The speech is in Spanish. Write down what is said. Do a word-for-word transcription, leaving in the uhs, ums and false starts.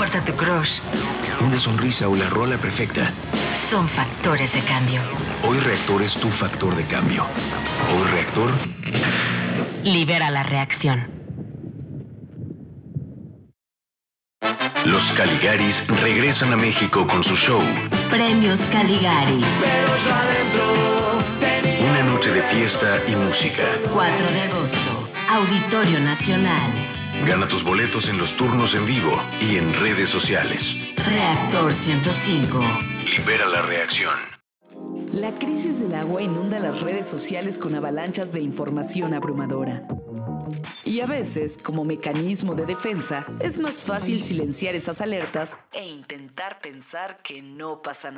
importa tu crush. Una sonrisa o la rola perfecta. Son factores de cambio. Hoy Reactor es tu factor de cambio. Hoy Reactor libera la reacción. Los Caligaris regresan a México con su show Premios Caligari. Pero yo adentro tenía Una noche de fiesta y música. cuatro de agosto, Auditorio Nacional. Gana tus boletos en los turnos en vivo y en redes sociales. Reactor ciento cinco. Libera la reacción. La crisis del agua inunda las redes sociales con avalanchas de información abrumadora. Y a veces, como mecanismo de defensa, es más fácil silenciar esas alertas e intentar pensar que no pasa nada.